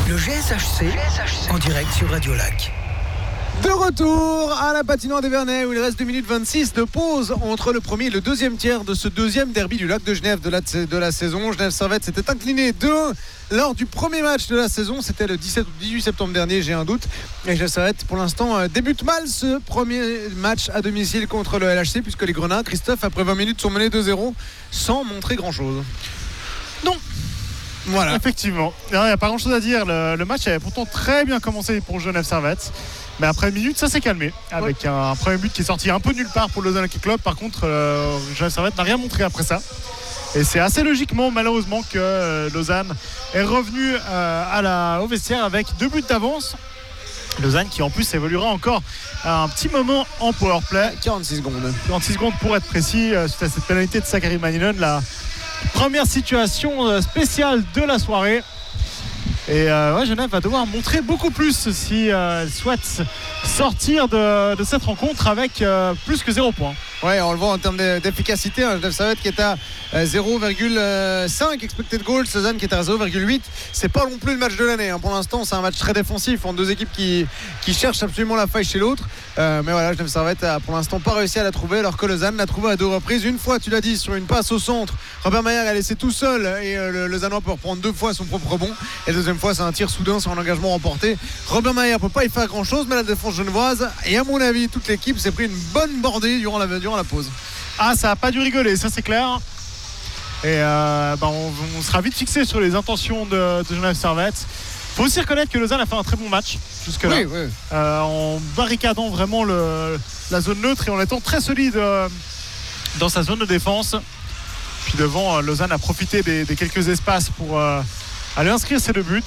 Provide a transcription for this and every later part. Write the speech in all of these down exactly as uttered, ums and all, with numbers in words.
Le G S H C en direct sur Radio Lac. De retour à la patinoire des Vernets où il reste deux minutes vingt-six de pause entre le premier et le deuxième tiers de ce deuxième derby du Lac de Genève de la, de la saison. Genève Servette s'était incliné deux un lors du premier match de la saison. C'était le dix-sept ou dix-huit septembre dernier, j'ai un doute. Et Genève Servette pour l'instant débute mal ce premier match à domicile contre le L H C puisque les Grenats, Christophe, après vingt minutes sont menés deux zéro sans montrer grand chose. Non. Voilà. Effectivement, il n'y a pas grand chose à dire. Le, le match avait pourtant très bien commencé pour Genève Servette. Mais après une minute, ça s'est calmé. Avec ouais. un, un premier but qui est sorti un peu nulle part pour Lausanne Hockey Club. Par contre, euh, Genève Servette n'a rien montré après ça. Et c'est assez logiquement, malheureusement, que euh, Lausanne est revenu euh, à la, au vestiaire avec deux buts d'avance. Lausanne qui en plus évoluera encore à un petit moment en powerplay. quarante-six secondes. quarante-six secondes pour être précis, euh, suite à cette pénalité de Sakari Maninen. La première situation spéciale de la soirée. Et euh, ouais, Genève va devoir montrer beaucoup plus si euh, elle souhaite sortir de, de cette rencontre avec euh, plus que zéro point. Ouais, on le voit en termes d'efficacité. Hein, Genève Servette qui est à zéro virgule cinq expected goals, Lausanne qui est à zéro virgule huit. C'est pas non plus le match de l'année. Hein. Pour l'instant, c'est un match très défensif entre deux équipes qui, qui cherchent absolument la faille chez l'autre. Euh, mais voilà, Genève Servette a pour l'instant pas réussi à la trouver, alors que Lausanne l'a trouvé à deux reprises. Une fois, tu l'as dit, sur une passe au centre, Robert Mayer a laissé tout seul et euh, le Lausannois peut reprendre deux fois son propre rebond. Et la deuxième fois, c'est un tir soudain sur un engagement remporté. Robert Mayer peut pas y faire grand chose, mais la défense genevoise et à mon avis, toute l'équipe s'est pris une bonne bordée durant la, durant la pause. Ah, ça a pas dû rigoler, ça c'est clair. Et euh, bah on, on sera vite fixé sur les intentions de, de Genève Servette. Faut aussi reconnaître que Lausanne a fait un très bon match jusque-là, oui, oui. Euh, en barricadant vraiment le, la zone neutre et en étant très solide euh, dans sa zone de défense. Puis devant, euh, Lausanne a profité des, des quelques espaces pour euh, aller inscrire ses deux buts.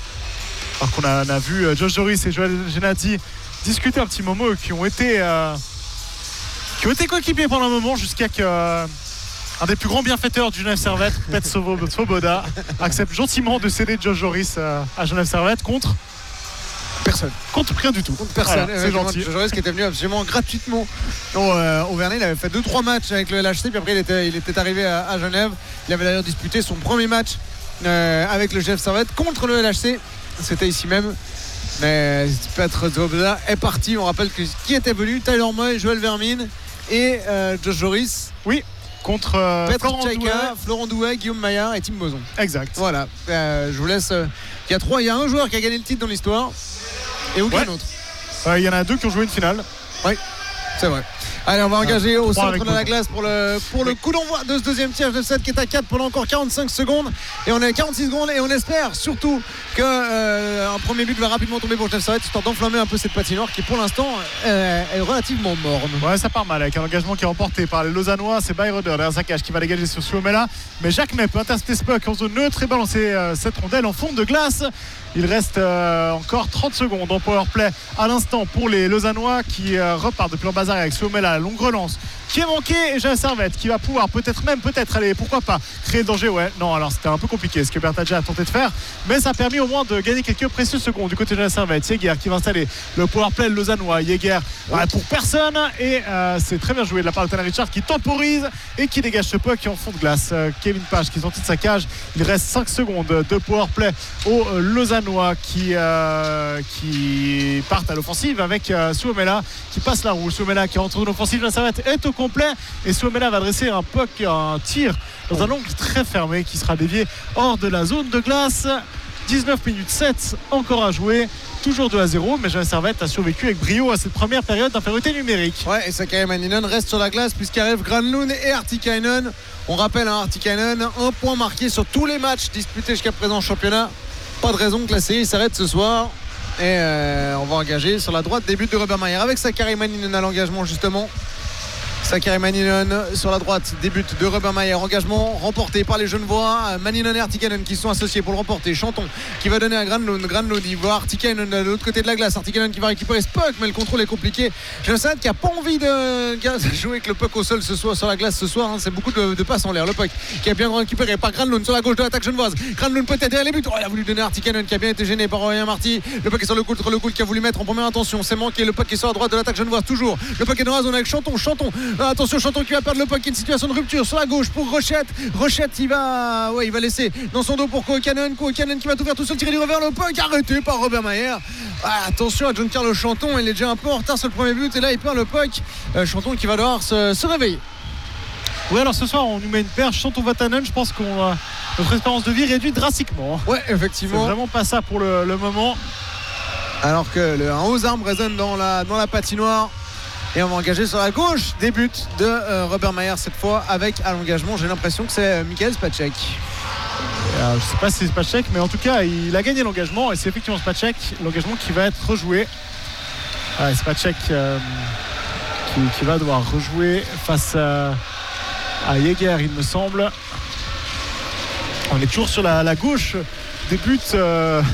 Alors qu'on a, on a vu euh, Josh Joris et Joël Genati discuter un petit moment, eux, qui ont été euh, qui ont été coéquipiers pendant un moment jusqu'à que euh, un des plus grands bienfaiteurs du Genève Servette, Pet Svoboda, accepte gentiment de céder Josh Joris euh, à Genève Servette contre personne. Contre rien du tout. Contre personne. Voilà, c'est gentil. Josh Joris qui était venu absolument gratuitement au, euh, au Vernet. Il avait fait deux trois matchs avec le L H C, puis après il était, il était arrivé à, à Genève. Il avait d'ailleurs disputé son premier match euh, avec le Genève Servette contre le L H C. C'était ici même. Mais Petr Svoboda est parti. On rappelle que qui était venu, Tyler Moy, Joël Vermine et euh, Josh Joris. Oui, contre euh, Petr Florent Tchaïka, Douai. Florent Douai, Guillaume Maillard et Tim Boson. Exact. Voilà. Euh, je vous laisse. Euh, il y a trois. Il y a un joueur qui a gagné le titre dans l'histoire. Et aucun ouais. autre. Euh, il y en a deux qui ont joué une finale. Oui, c'est vrai. Allez, on va engager au Trois centre avec de la Boson. glace pour le, pour le coup d'envoi de ce deuxième tiers de sept qui est à quatre pendant encore quarante-cinq secondes. Et on est à quarante-six secondes et on espère surtout qu'un euh, premier but va rapidement tomber pour Genève Servette, histoire d'enflammer un peu cette patinoire qui pour l'instant euh, est relativement morne. Ouais, ça part mal avec un engagement qui est remporté par les Lausannois. C'est Bayroder derrière sa cage qui va dégager sur Suomela. Mais Jacques May peut intercepter ce puck en zone neutre et balancer euh, cette rondelle en fond de glace. Il reste euh, encore trente secondes en powerplay à l'instant pour les Lausannois qui euh, repartent depuis leur bazar avec Suomela, longue relance qui est manqué et Genève Servette qui va pouvoir peut-être même peut-être aller pourquoi pas créer le danger. Ouais, non, alors c'était un peu compliqué ce que Bertadja a tenté de faire, mais ça a permis au moins de gagner quelques précieuses secondes du côté de Genève Servette. Yeager qui va installer le powerplay lausannois. Yeager ouais, pour personne et euh, c'est très bien joué de la part de Tanner Richard qui temporise et qui dégage ce puck en fond de glace. euh, Kevin Page qui est sorti de sa cage. Il reste cinq secondes de powerplay aux euh, Lausannois qui, euh, qui partent à l'offensive avec euh, Suomela qui passe la roue. Suomela qui rentre dans l'offensive. Genève Servette est au complet et Suomela va dresser un puck, un tir dans un angle très fermé qui sera dévié hors de la zone de glace. Dix-neuf minutes sept encore à jouer, toujours deux à zéro, mais Genève Servette a survécu avec brio à cette première période d'infériorité numérique. Ouais, et Sakari Maninen reste sur la glace puisqu'arrive Granlund et Artikainen. On rappelle hein, Artikainen, un point marqué sur tous les matchs disputés jusqu'à présent en championnat. Pas de raison que la série s'arrête ce soir. Et euh, on va engager sur la droite des buts de Robert Mayer avec Sakari Maninen à l'engagement justement. Sakari Maninen sur la droite, début de Robert Mayer, engagement remporté par les Genevois. Maninen et Artikainen qui sont associés pour le remporter. Chanton qui va donner à Granlund. Granlund il voit Artikainen de l'autre côté de la glace. Artikainen qui va récupérer ce puck, mais le contrôle est compliqué. Genève Servette qui a pas envie de jouer avec le puck au sol ce soir, sur la glace ce soir. Hein. C'est beaucoup de, de passes en l'air. Le puck qui a bien récupéré par Granlund sur la gauche de l'attaque genevoise. Granlund peut-être derrière les buts. Oh, il a voulu donner à Artikainen qui a bien été gêné par Aurélien Marty. Le puck est sur le coup, le coup qui a voulu mettre en première intention. C'est manqué. Le puck est sur la droite de l'attaque genevoise toujours. Le puck est dans la zone avec Chanton. Chanton Attention, Chanton qui va perdre le puck. Une situation de rupture sur la gauche pour Rochette. Rochette, il va, ouais, il va laisser dans son dos pour Kouakanen. Kouakanen qui va tout faire tout seul, tirer du revers. Le puck arrêté par Robert Mayer. Ah, attention à Giancarlo Chanton, il est déjà un peu en retard sur le premier but et là il perd le puck. Euh, Chanton qui va devoir se, se réveiller. Oui, alors ce soir on nous met une perche Chanton Vatanen. Je pense que notre espérance de vie réduit drastiquement. Ouais, effectivement. C'est vraiment pas ça pour le, le moment. Alors que le, un haut arme résonne dans la, dans la patinoire. Et on va engager sur la gauche des buts de euh, Robert Mayer cette fois avec à l'engagement. J'ai l'impression que c'est euh, Michael Spacek. Euh, je ne sais pas si c'est Spacek, mais en tout cas il a gagné l'engagement et c'est effectivement Spacek, l'engagement qui va être rejoué. Ah, Spacek euh, qui, qui va devoir rejouer face à, à Jäger, il me semble. On est toujours sur la, la gauche des buts euh,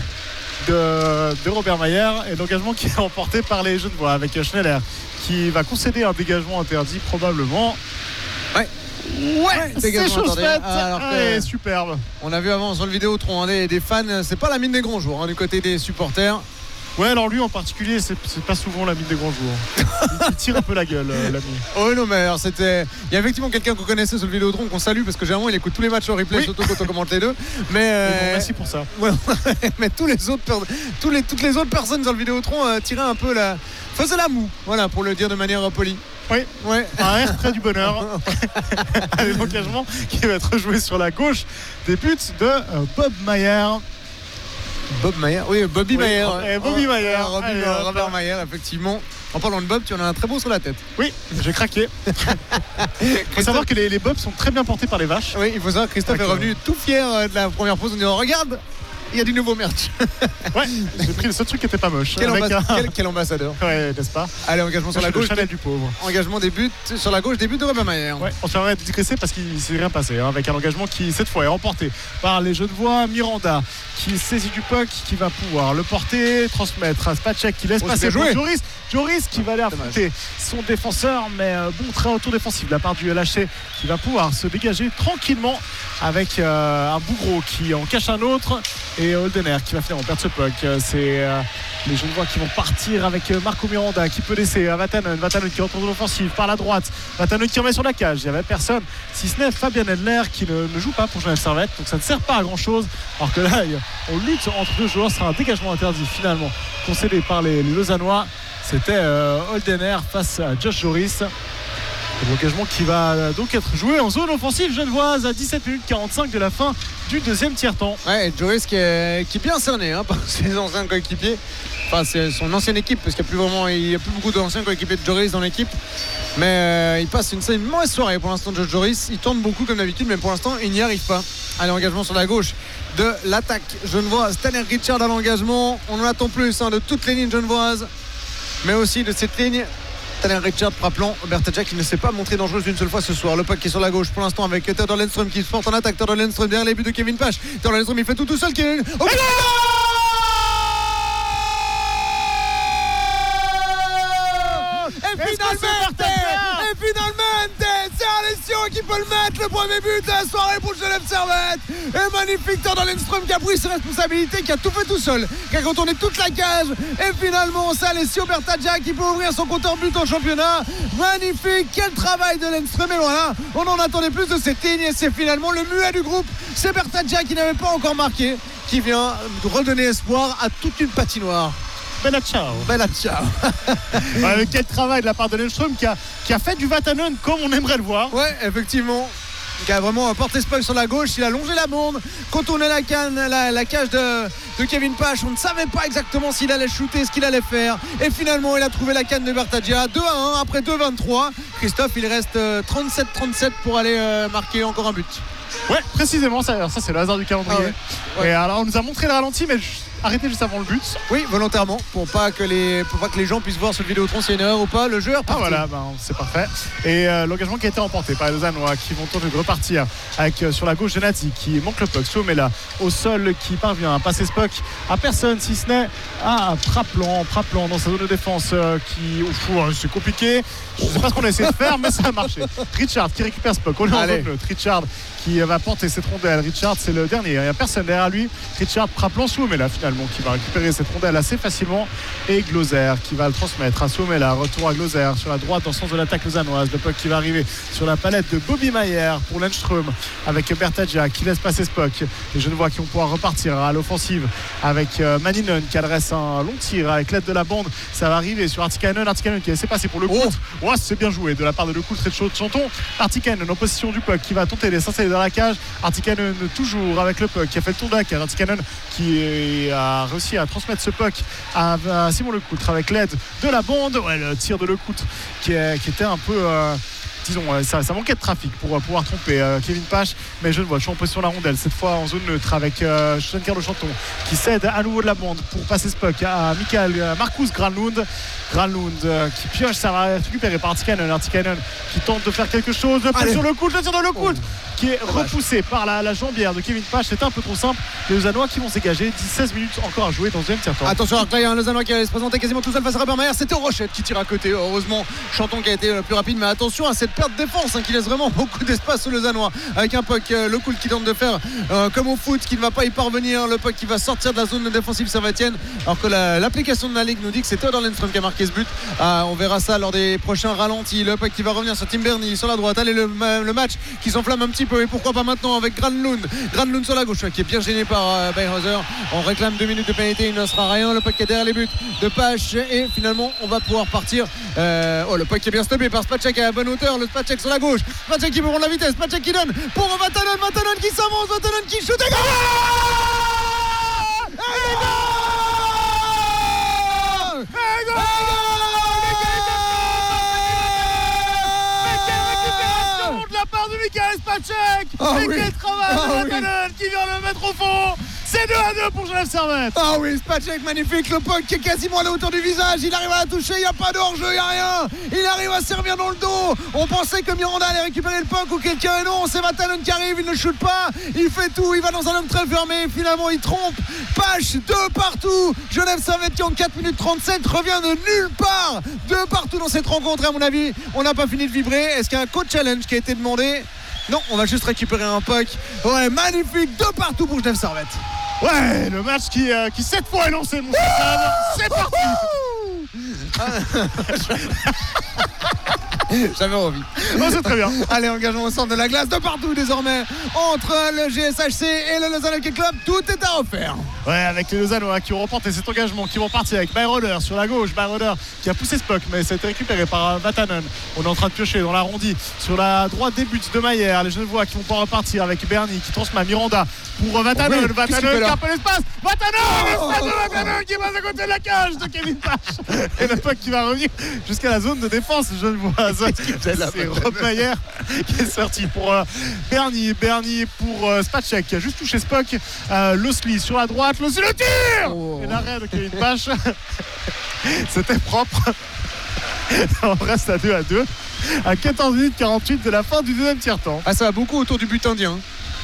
de, de Robert Mayer et l'engagement qui est emporté par les Genevois avec Schneider qui va concéder un dégagement interdit probablement. Ouais. Ouais, c'est chose faite. Alors que ouais, superbe. On a vu avant sur le Vidéotron hein, des, des fans, c'est pas la mine des grands jours hein, du côté des supporters. Ouais, alors lui en particulier, c'est, c'est pas souvent la mine des grands jours. Il, il tire un peu la gueule, euh, l'ami. Oh non, mais alors c'était. Il y a effectivement quelqu'un qu'on connaissait sur le Vidéotron qu'on salue parce que généralement il écoute tous les matchs au replay, oui. Surtout quand on commente les deux. Mais, euh... bon, merci pour ça. Ouais, mais tous les autres, tous les, toutes les autres personnes sur le Vidéotron euh, tiraient un peu la. Faisaient la moue, voilà, pour le dire de manière polie. Oui, ouais. Un air près du bonheur. Allez, l'engagement qui va être joué sur la gauche des buts de euh, Bob Mayer. Bob Mayer, oui, Bobby oui, Mayer. Et Bobby oh, Mayer. Robby, Allez, euh, Robert Mayer, effectivement. En parlant de Bob, tu en as un très beau sur la tête. Oui, j'ai craqué. Il faut savoir que les, les Bobs sont très bien portés par les vaches. Oui, il faut savoir que Christophe okay. est revenu tout fier de la première pause en disant regarde, il y a du nouveau merch. Ouais, j'ai pris le seul truc qui était pas moche. Quel, avec ambas- un... quel, quel ambassadeur. Ouais, n'est-ce pas. Allez, engagement sur la gauche. Chanel du pauvre. Engagement des buts sur la gauche, des buts de Robert Mayer. Ouais, on s'arrête de digresser parce qu'il s'est rien passé hein, avec un engagement qui cette fois est remporté par les Genevois. Miranda qui saisit du puck, qui va pouvoir le porter, transmettre à Spacek qui laisse oh, passer jouer. Joris. Joris qui va aller affronter son défenseur, mais euh, bon très retour défensif de la part du L H C qui va pouvoir se dégager tranquillement avec euh, un Bougro qui en cache un autre et Holdener qui va finalement perdre ce puck. C'est euh, les Genevois qui vont partir avec euh, Marco Miranda qui peut laisser à Vatanen. Vatanen qui retourne de l'offensive par la droite. Vatanen qui remet sur la cage. Il n'y avait personne si ce n'est Fabien Edler qui ne, ne joue pas pour Genève Servette, donc ça ne sert pas à grand chose. Alors que là, on lutte entre deux joueurs. Ce sera un dégagement interdit finalement concédé par les, les Lausannois. C'était euh, Holdener face à Josh Joris. L'engagement qui va donc être joué en zone offensive genevoise à dix-sept minutes quarante-cinq de la fin du deuxième tiers-temps. Ouais, Joris qui est, qui est bien cerné hein, par ses anciens coéquipiers. Enfin, c'est son ancienne équipe parce qu'il n'y a plus vraiment, il y a plus beaucoup d'anciens coéquipiers de Joris dans l'équipe. Mais euh, il passe une, une mauvaise soirée pour l'instant de Josh Joris. Il tourne beaucoup comme d'habitude, mais pour l'instant il n'y arrive pas. Allez, engagement sur la gauche de l'attaque genevoise. Stanley Richard à l'engagement. On en attend plus hein, de toutes les lignes genevoises, mais aussi de cette ligne. Tanner Richard rappelant Bertadja qui ne s'est pas montré dangereuse une seule fois ce soir. Le puck qui est sur la gauche pour l'instant avec Theodor Lennström qui se porte en attaque. Theodor Lennström derrière les buts de Kevin Pache. Theodor Lennström il fait tout tout seul. Kevin... Oh, et, et finalement Et finalement c'est Alessio qui peut le mettre. Le premier but de la soirée pour Genève Servette. Et magnifique Theodor Lennström qui a pris ses responsabilités, qui a tout fait tout seul, qui a retourné toute la cage. Et finalement c'est Alessio Bertadja qui peut ouvrir son compteur but en championnat. Magnifique, quel travail de Lennström. Et voilà, on en attendait plus de cette ligne. Et c'est finalement le muet du groupe. C'est Bertadja qui n'avait pas encore marqué, qui vient redonner espoir à toute une patinoire. Bella ciao. Bella ciao. Ouais, quel travail de la part de Lennström qui a, qui a fait du Vatanen comme on aimerait le voir. Ouais, effectivement. Qui a vraiment porté ce puck sur la gauche. Il a longé la bande, contourné la canne, la, la cage de, de Kevin Pache. On ne savait pas exactement s'il allait shooter, ce qu'il allait faire. Et finalement, il a trouvé la canne de Bertadja. deux à un après deux vingt-trois. Christophe, il reste trente-sept trente-sept pour aller euh, marquer encore un but. Ouais, précisément, ça, ça c'est le hasard du calendrier. Ah ouais. Ouais. Et alors, on nous a montré le ralenti, mais arrêté juste avant le but. Oui, volontairement, pour pas que les, pour pas que les gens puissent voir sur le Vidéotron s'il y a une erreur ou pas. Le jeu est reparti. Ah voilà, ben, c'est parfait. Et euh, l'engagement qui a été remporté par les Lausannois qui vont tenter de repartir avec euh, sur la gauche Genati qui manque le puck. Suomela au sol qui parvient à passer ce puck à personne si ce n'est à Praplan. Praplan dans sa zone de défense euh, qui, ouf, ouais, c'est compliqué. Je sais pas ce qu'on a essayé de faire, mais ça a marché. Richard qui récupère ce puck. On est en zone neutre. Richard qui va porter cette rondelle. Richard, c'est le dernier. Il n'y a personne derrière lui. Richard, Praplan, Suomela finalement. finalement qui va récupérer cette rondelle assez facilement et Glauser qui va le transmettre à Suomela. Retour à Glauser sur la droite dans le sens de l'attaque lausannoise. Le puck qui va arriver sur la palette de Bobby Mayer pour Lundström avec Bertagia qui laisse passer Spock. Les Genevois qui vont pouvoir repartir à l'offensive avec Maninen qui adresse un long tir avec l'aide de la bande. Ça va arriver sur Artikainen. Artikainen qui a laissé passer pour le coup. Oh, oh c'est bien joué de la part de Le Coultre et de Chanton. Artikainen en possession du puck qui va tenter de s'installer dans la cage. Artikainen toujours avec le puck qui a fait le tour de la cage. Artikainen qui a réussi à transmettre ce puck à, à Simon Le Coultre avec l'aide de la bande. Ouais, le tir de Le Coultre qui, est, qui était un peu euh, disons ça, ça manquait de trafic pour euh, pouvoir tromper euh, Kevin Pache, mais je ne vois je suis en position de la rondelle cette fois en zone neutre avec euh, Giancarlo Chanton qui cède à nouveau de la bande pour passer ce puck à Michael euh, Marcus Granlund. Granlund euh, qui pioche, ça va être récupéré par Artikainen. Artikainen qui tente de faire quelque chose, le puck sur Le Coultre, le tir de Le Coultre oh. qui est repoussé par la, la jambière de Kevin Pache. C'était un peu trop simple. Les Lausannois qui vont s'égager. dix seize minutes encore à jouer dans le deuxième tiers-temps. Attention, il y a un Lausannois qui allait se présenter quasiment tout seul face à Robert Mayer. C'était Rochette qui tire à côté. Heureusement, Chanton qui a été le plus rapide. Mais attention à cette perte de défense hein, qui laisse vraiment beaucoup d'espace aux Lausannois. Avec un puck, euh, Le Coultre qui tente de faire euh, comme au foot, qui ne va pas y parvenir. Le puck qui va sortir de la zone défensive Servetienne. Alors que la, l'application de la Ligue nous dit que c'est Theodor Lundström qui a marqué ce but. Euh, on verra ça lors des prochains ralentis. Le puck qui va revenir sur Tim Berni sur la droite. Allez, le, le match qui s'enflamme un petit peu. Et pourquoi pas maintenant avec Granlund. Granlund sur la gauche qui est bien gêné par euh, Bayhauser. On réclame deux minutes de pénalité, il ne sera rien. Le puck qui est derrière les buts de Pache et finalement on va pouvoir partir. Euh, oh, le puck qui est bien stoppé par Spacek à la bonne hauteur. Le Spacek sur la gauche. Spacek qui peut prendre la vitesse. Spacek qui donne pour Vatanen. Vatanen qui s'avance. Vatanen qui shoot et goal! Et goal! Et goal! De la part de Michael Spacek oh et oui. quel travail de oh Vatanen oui. qui vient le mettre au fond. C'est deux à deux pour Genève Servette. Ah oui, Spacek magnifique, le puck qui est quasiment à la hauteur du visage, il arrive à la toucher, il n'y a pas de hors-jeu, il n'y a rien, il arrive à servir dans le dos. On pensait que Miranda allait récupérer le puck ou quelqu'un, et non, c'est Vatanen qui arrive, il ne shoot pas, il fait tout, il va dans un homme très fermé, finalement il trompe. Pache de partout. Genève Servette qui en quatre minutes trente-sept revient de nulle part, de partout dans cette rencontre. À mon avis, on n'a pas fini de vibrer. Est-ce qu'il y a un coach challenge qui a été demandé? Non, on va juste récupérer un puck. Ouais, magnifique, de partout pour Genève Servette. Ouais, le match qui, euh, qui cette fois est lancé, mon cher. C'est parti. J'avais envie. Oh, c'est très bien. Allez, engagement au centre de la glace de partout désormais entre le G S H C et le Lausanne Hockey Club. Tout est à refaire. Ouais, avec les Lausannois qui ont remporté cet engagement, qui vont partir avec Bayroder sur la gauche. Bayroder qui a poussé ce puck, mais ça a été récupéré par Vatanen. On est en train de piocher dans l'arrondi sur la droite des buts de Mayer. Les Genevois qui vont pas repartir avec Berni qui transmet à Miranda pour Vatanen. Oui, Vatanen qui a un peu l'espace. Vatanen, oh, l'espace de Vatanen qui passe à côté de la cage de Kevin Pache. Et le puck qui va revenir jusqu'à la zone de défense genevoise. C'est Rob Mayer qui est sorti pour euh, Berni. Berni pour euh, Spacek qui a juste touché ce puck. Euh, Losli sur la droite. Losli le tir oh. Et l'arrêt de Kevin Pache. C'était propre. On reste à deux à deux à quatorze minutes quarante-huit de la fin du deuxième tiers-temps. Ah, ça va beaucoup autour du but indien.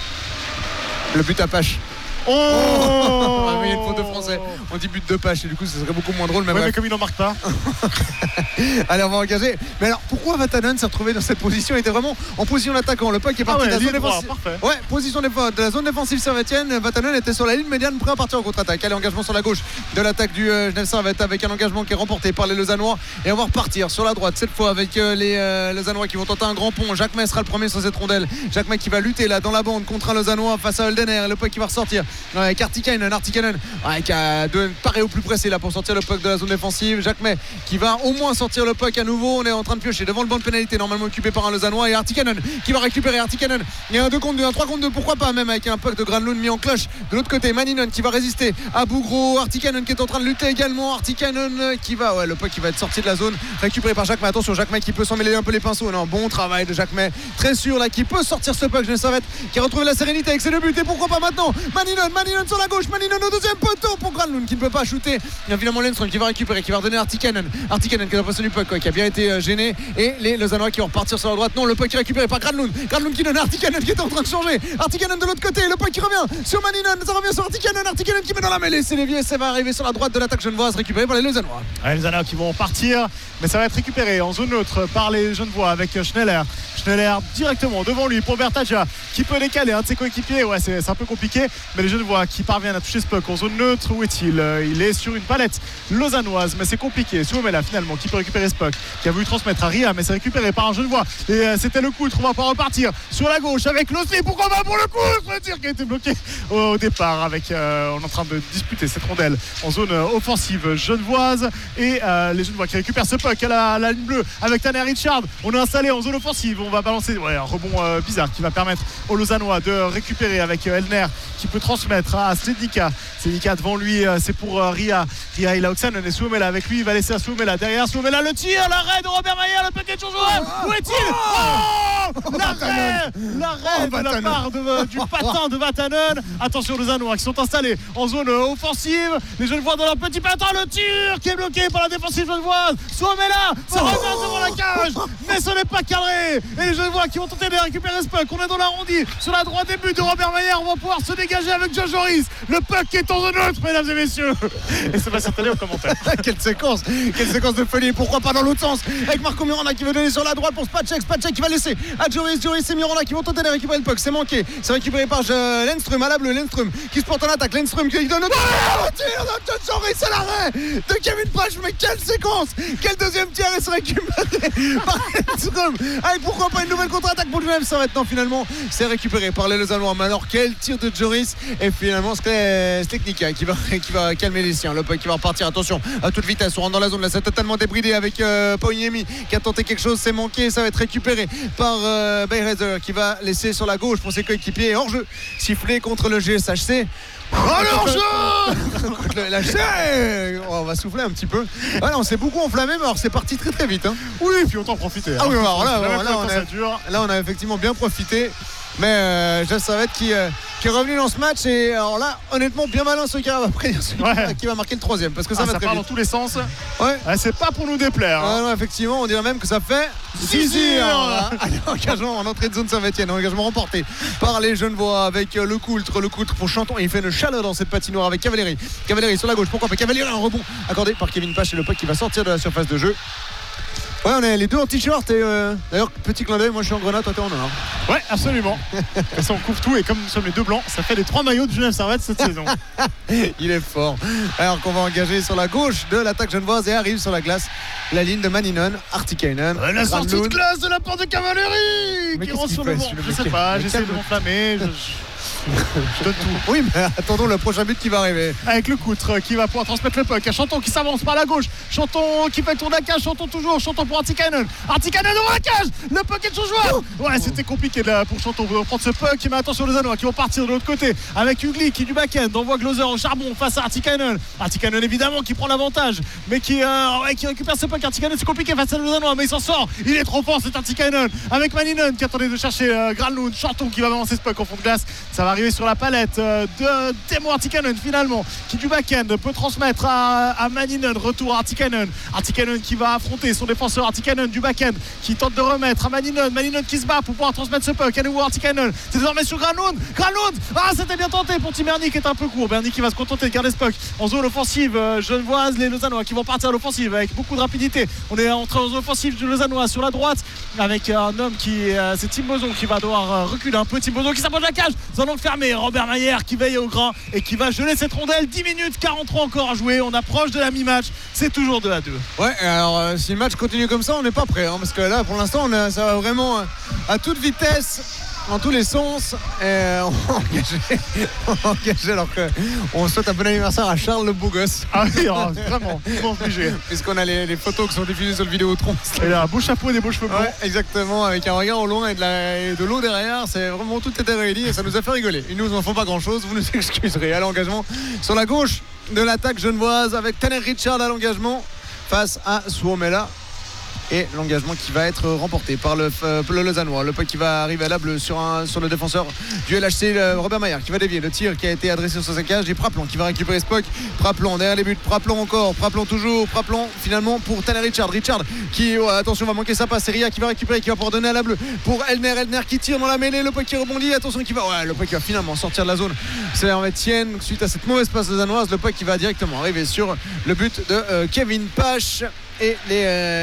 Le but à Pache. Oh, oh il y a une faute de français. On dit but de Pache et du coup ça serait beaucoup moins drôle. Mais, ouais, bref. mais comme il n'en marque pas. Allez, on va engager. Mais alors pourquoi Vatanen s'est retrouvé dans cette position? Il était vraiment en position d'attaquant. Le puck est parti ah ouais, de la zone défensive. Ouais, position de la zone défensive servétienne. Vatanen était sur la ligne médiane prêt à partir en contre-attaque. Allez, engagement sur la gauche de l'attaque du euh, Genève Servette avec un engagement qui est remporté par les Lausannois. Et on va repartir sur la droite cette fois avec euh, les euh, Lausannois qui vont tenter un grand pont. Jacques May sera le premier sur cette rondelle. Jacques May qui va lutter là dans la bande contre un Lausannois face à Holdener. Le puck qui va ressortir avec Artikainen. Artikainen ouais, qui a de, paraît au plus pressé là pour sortir le puck de la zone défensive. Jacques May qui va au moins sortir le puck à nouveau. On est en train de piocher devant le banc de pénalité normalement occupé par un Lausannois et Artikainen qui va récupérer. Artikainen, il y a un deux contre deux, un trois contre deux, pourquoi pas même avec un puck de Granlund mis en cloche de l'autre côté. Maninen qui va résister à Bougro. Artikainen qui est en train de lutter également. Artikainen qui va, ouais, le puck qui va être sorti de la zone récupéré par Jacques May. Attention, Jacques May qui peut s'en mêler un peu les pinceaux. Non, bon travail de Jacques May, très sûr là qui peut sortir ce puck. Genève Servette qui a retrouvé la sérénité avec ses deux buts et pourquoi pas maintenant Maninen, Maninen sur la gauche, Maninen au deuxième poteau pour Granlund qui ne peut pas shooter. Il y a évidemment Lundström qui va récupérer, qui va redonner à Artikainen. Artikainen qui a l'impression du puck quoi, qui a bien été euh, gêné et les Lausannois qui vont repartir sur la droite. Non, le puck qui est récupéré par Granlund. Granlund qui donne à Artikainen qui est en train de changer. Artikainen de l'autre côté, le puck qui revient sur Maninen, ça revient sur Artikainen. Artikainen qui met dans la mêlée, c'est Lévier, ça va arriver sur la droite de l'attaque genevoise récupéré par les Lausannois. Ouais, les Lausannois qui vont partir, mais ça va être récupéré en zone neutre par les Genevois avec Schneller. Schneller directement devant lui pour Bertagia qui peut décaler un de ses coéquipiers. Ouais, c'est, c'est un peu compliqué, mais les Genevois qui parviennent à toucher ce puck en zone neutre. Où est semble-t-il. Il est sur une palette lausannoise, mais c'est compliqué. Suomela finalement qui peut récupérer Spock, qui a voulu transmettre à Ria, mais c'est récupéré par un Genevois. Et euh, c'était le coup. On va pas repartir sur la gauche avec Losli. Pourquoi pas pour le coup? Le tir qui a été bloqué au, au départ. Avec, euh, on est en train de disputer cette rondelle en zone euh, offensive genevoise. Et euh, les Genevois qui récupèrent ce puck à la, à la ligne bleue avec Tanner Richard. On est installé en zone offensive. On va balancer ouais, un rebond euh, bizarre qui va permettre aux Lausannois de récupérer avec euh, Elner qui peut transmettre à Slednika. Slednika devant lui, euh, c'est pour euh, Ria. Ria, il a Oksanen et Suomela avec lui. Il va laisser à Suomela derrière. Suomela le tir, l'arrêt de Robert Mayer, le paquet de joueur. Où est-il? Oh, l'arrêt, l'arrêt de la part de, du patin de Vatanen. Attention, les Lausannois qui sont installés en zone euh, offensive. Les Genevois dans leur petit patin. Le tir qui est bloqué par la défensive genevoise. Suomela, ça revient devant la cage, mais ce n'est pas cadré. Et les Genevois qui vont tenter de récupérer ce puck. On est dans l'arrondi sur la droite des buts de Robert Mayer. On va pouvoir se dégager avec Josh Joris. Le puck est en zone neutre, mesdames et messieurs. Et ça va s'installer au commentaire. Quelle séquence, quelle séquence de folie. Pourquoi pas dans l'autre sens avec Marco Miranda qui veut donner sur la droite pour Spacek. Spacek qui va laisser à Joris. Joris et Miranda qui vont tenter de récupérer le puck. C'est manqué. C'est récupéré par euh, Lenström à la bleue. Lenström qui se porte en attaque. Lenström qui donne le tir de Josh Joris à l'arrêt de Kevin Pash. Mais quelle séquence. Quel deuxième tir et se récupéré par Lenström. Allez, pourquoi pas une nouvelle contre-attaque pour lui-même. Ça va être non, finalement c'est récupéré par les Lausannois. Mais alors quel tir de Joris. Et finalement c'est Slednika qui va, qui va calmer les siens. Le puck qui va repartir. Attention à toute vitesse. On rentre dans la zone là. C'est totalement débridé avec euh, Pauniemi qui a tenté quelque chose. C'est manqué. Ça va être récupéré par euh, Bayreuther qui va laisser sur la gauche pour ses coéquipiers. Hors jeu sifflé contre le G S H C. Oh, le hors-jeu contre le L H C. Oh, on va souffler un petit peu. Voilà, on s'est beaucoup enflammé, mais alors c'est parti très très vite. Hein. Oui, puis autant profiter. Hein. Ah oui, alors là, là, là, on a, dure. là, on a effectivement bien profité. Mais euh, Jeff Servette qui, euh, qui est revenu dans ce match. Et alors là, honnêtement, bien malin ce gars va prévenir celui ouais. qui va marquer le troisième. Parce que ça ah, va ça très part vite. dans tous les sens. Ouais. Ah, c'est pas pour nous déplaire. Hein. Ah, non, effectivement, on dirait même que ça fait zizir. Allez, engagement en entrée de zone Saint-Étienne. Engagement remporté par les Genevois avec euh, le Coultre. Le Coultre pour Chanton. Et il fait une chaleur dans cette patinoire avec Cavalieri. Cavalieri sur la gauche. Pourquoi pas Cavalieri, un rebond accordé par Kevin Pash et le puck qui va sortir de la surface de jeu. Ouais, on est les deux en t-shirt et euh, d'ailleurs petit clin d'œil, moi je suis en grenade, toi t'es en or. Ouais, absolument. Et ça on couvre tout et comme nous sommes les deux blancs, ça fait les trois maillots de Genève Servette cette saison. Il est fort. Alors qu'on va engager sur la gauche de l'attaque genevoise et arrive sur la glace la ligne de Maninen, Artikainen. Euh, la sortie de glace de la part de Cavalieri qui rentre sur le banc. Je sais pas, j'essaie de m'enflammer. Je... Je donne tout. Oui, mais attendons le prochain but qui va arriver. Avec le Coutre qui va pouvoir transmettre le puck à Chanton qui s'avance par la gauche. Chanton qui fait le tour de la cage. Chanton toujours. Chanton pour Artikainen. Artikainen devant la cage. Le puck est de son joueur. Ouais, c'était compliqué là pour Chanton. On va prendre ce puck. Mais attention, les Anois qui vont partir de l'autre côté avec Ugly qui du back-end envoie Gloser au charbon face à Artikainen. Artikainen évidemment qui prend l'avantage, mais qui, euh, ouais, qui récupère ce puck. Artikainen, c'est compliqué face à les Anois, mais il s'en sort. Il est trop fort, cet Artikainen. Avec Maninen qui attendait de chercher euh, Granlund. Chanton qui va balancer ce puck au fond de glace. Ça va arriver sur la palette de Teemu Artikainen finalement qui du back-end peut transmettre à, à Maninen. Retour à Artikainen. Artikainen qui va affronter son défenseur. Artikainen du back-end qui tente de remettre à Maninen. Maninen qui se bat pour pouvoir transmettre ce puck à nouveau Artikainen. C'est désormais sur Granlund. Granlund. Ah, c'était bien tenté pour Tim Berny qui est un peu court. Berny qui va se contenter de garder ce puck en zone offensive genevoise. Les Lausannois qui vont partir à l'offensive avec beaucoup de rapidité. On est entré en zone offensive de Lausannois sur la droite avec un homme qui euh, c'est Tim Bozon qui va devoir euh, reculer un peu. Tim Bozon qui s'approche de la cage. Zone donc fermée. Robert Mayer qui veille au grand et qui va geler cette rondelle. Dix minutes quarante-trois encore à jouer. On approche de la mi-match. C'est toujours deux à deux. Ouais, alors euh, si le match continue comme ça, on n'est pas prêt hein, parce que là pour l'instant on a, ça va vraiment euh, à toute vitesse. En tous les sens, et on va engager, on va engager alors qu'on souhaite un bon anniversaire à Charles le beau gosse. Ah oui, alors, vraiment, vraiment obligé. Puisqu'on a les, les photos qui sont diffusées sur le Vidéotron. Il a un beau chapeau et des beaux cheveux blancs. Ouais, exactement, avec un regard au loin et de, la, et de l'eau derrière. C'est vraiment tout était réuni et ça nous a fait rigoler. Ils nous en font pas grand chose, vous nous excuserez. À l'engagement sur la gauche de l'attaque genevoise avec Tanner Richard à l'engagement face à Suomela. Et l'engagement qui va être remporté par le, euh, le Lausannois. Le puck qui va arriver à la bleue sur, un, sur le défenseur du L H C, le Robert Mayer qui va dévier. Le tir qui a été adressé sur sa cage. Et Praplon qui va récupérer ce puck. Praplon derrière les buts. Praplon encore. Praplon toujours. Praplon finalement pour Tanner Richard. Richard qui, oh, attention, va manquer sa passe. C'est Ria qui va récupérer, qui va pouvoir donner à la bleue pour Elner. Elner qui tire dans la mêlée. Le puck qui rebondit. Attention qui va. Ouais, le puck qui va finalement sortir de la zone. C'est en Etienne suite à cette mauvaise passe lausannoise. Le puck qui va directement arriver sur le but de euh, Kevin Pash. Et les, euh, c'est les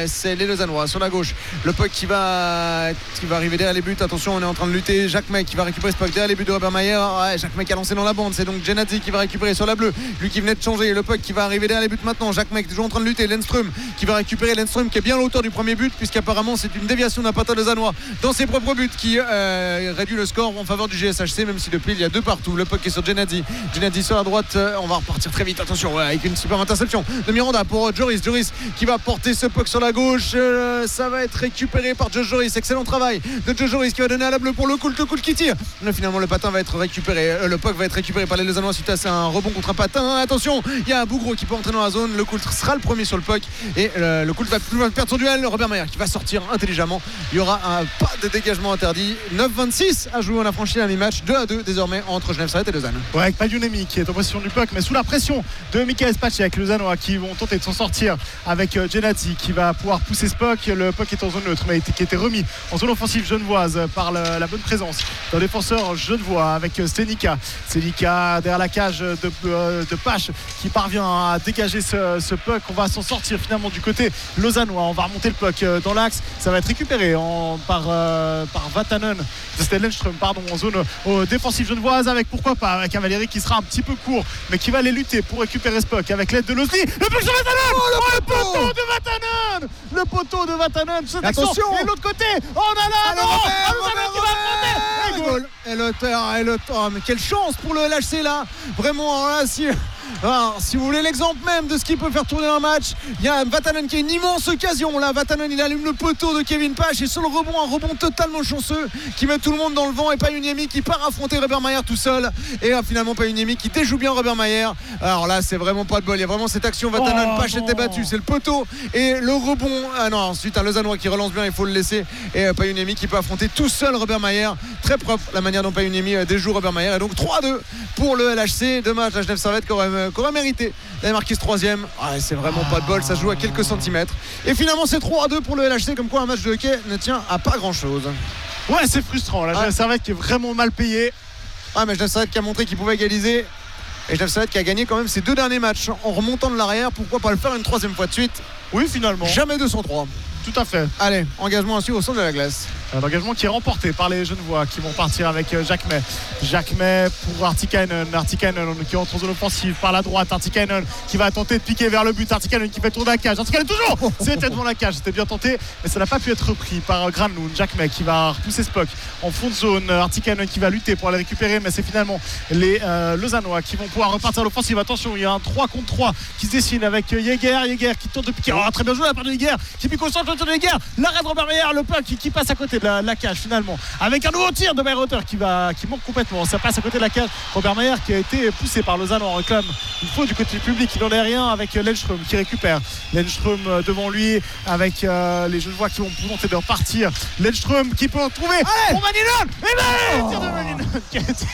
Lausannois. Sur la gauche, le puck qui va, qui va arriver derrière les buts. Attention, on est en train de lutter. Jacques Mec qui va récupérer ce puck derrière les buts de Robert Mayer. Ouais, Jacques Mec a lancé dans la bande. C'est donc Genadzi qui va récupérer sur la bleue. Lui qui venait de changer. Le puck qui va arriver derrière les buts maintenant. Jacques Mec toujours en train de lutter. Lenström qui va récupérer. Lenström qui est bien à l'auteur du premier but, puisqu'apparemment c'est une déviation d'un patin lausannois dans ses propres buts qui euh, réduit le score en faveur du G S H C, même si depuis il y a deux partout. Le puck est sur Genadzi. Genadzi sur la droite. On va repartir très vite. Attention, ouais, avec une super interception de Miranda pour Joris. Joris qui va porter ce puck sur la gauche. Euh, ça va être récupéré par Josh Joris. Excellent travail de Josh Joris qui va donner à la bleue pour le coup, le coup qui tire. Mais finalement, le patin va être récupéré. Euh, le puck va être récupéré par les Lausannois suite à un rebond contre un patin. Attention, il y a un Bougro qui peut entrer dans la zone. Le Coultre sera le premier sur le puck et euh, le Coultre va, va perdre son duel. Robert Mayer qui va sortir intelligemment. Il y aura un pas de dégagement interdit. neuf vingt-six à jouer. On a franchi la mi-match. deux à deux désormais entre Genève Servette et Lausanne. Ouais, avec Payunemi qui est en possession du puck, mais sous la pression de Mikael Spacek, les Lausannois qui vont tenter de s'en sortir avec euh, Genadzi qui va pouvoir pousser ce puck. Le puck est en zone neutre, mais qui était remis en zone offensive genevoise par le, la bonne présence d'un défenseur genevois avec Stenica. Stenica derrière la cage de, euh, de Pache qui parvient à dégager ce, ce puck. On va s'en sortir finalement du côté lausannois. On va remonter le puck dans l'axe. Ça va être récupéré en, par, euh, par Vatanen. C'était Lenström, pardon, en zone euh, défensive genevoise avec pourquoi pas avec un Valéry qui sera un petit peu court, mais qui va aller lutter pour récupérer ce puck avec l'aide de Lozny. Le puck sur Vatanen. Oh, le, oh, le poteau de Vatanen. Le poteau de Vatanen. Cette action. Et de l'autre côté. Oh là là, non. Vatanen qui va affronter. Et goal. Et le terre, et le temps. Mais quelle chance pour le L H C là. Vraiment, là, si. Alors, si vous voulez l'exemple même de ce qui peut faire tourner un match, il y a Vatanen qui a une immense occasion là. Vatanen il allume le poteau de Kevin Pache et sur le rebond, un rebond totalement chanceux qui met tout le monde dans le vent et Payuniemi qui part affronter Robert Mayer tout seul et là, finalement Payuniemi qui déjoue bien Robert Mayer. Alors là c'est vraiment pas de bol, il y a vraiment cette action. Vatanen, oh, Pache était battu, c'est le poteau et le rebond. Ah non, ensuite un Lausannois qui relance bien, il faut le laisser et euh, Payuniemi qui peut affronter tout seul Robert Mayer. Très propre la manière dont Payuniemi euh, déjoue Robert Mayer et donc trois à deux pour le L H C. Dommage à Genève Servette qui aurait, euh, qui aurait mérité d'aller marquer ce troisième. Ah, c'est vraiment pas de bol, ça se joue à quelques centimètres et finalement c'est trois à deux pour le L H C, comme quoi un match de hockey ne tient à pas grand chose. Ouais, c'est frustrant là. Genève ah. Servette qui est vraiment mal payé. Ah, mais Genève Servette qui a montré qu'il pouvait égaliser et Genève Servette qui a gagné quand même ses deux derniers matchs en remontant de l'arrière. Pourquoi pas le faire une troisième fois de suite? Oui, finalement. Jamais deux cent trois. Tout à fait. Allez, engagement à suivre au centre de la glace. Un engagement qui est remporté par les Genevois qui vont partir avec Jacques May. Jacques May pour Artikainen. Artikainen qui entre en zone offensive par la droite. Artikainen qui va tenter de piquer vers le but. Artikainen qui fait tourner la cage. Artikainen toujours. C'était devant la cage. C'était bien tenté, mais ça n'a pas pu être repris par Granlund. Jacques May qui va repousser ce puck en fond de zone. Artikainen qui va lutter pour aller récupérer, mais c'est finalement les euh, Lausannois qui vont pouvoir repartir à l'offensive. Attention, il y a un trois contre trois qui se dessine avec Jäger. Jäger qui tente de piquer. Oh, très bien joué la part de Jäger qui pique au centre de Jäger. L'arrêt de Robert Mayer, le puck qui, qui passe à côté de la, la cage finalement avec un nouveau tir de Bayreuther qui va qui manque complètement. Ça passe à côté de la cage. Robert Mayer qui a été poussé par Lausanne en réclame une faute du côté du public. Il n'en est rien avec Lenström qui récupère. Lenström devant lui avec euh, les Genevois qui vont tenter de repartir. Lenström qui peut retrouver pour Maninon. Et ben, oh. Tir de Maninon qui a été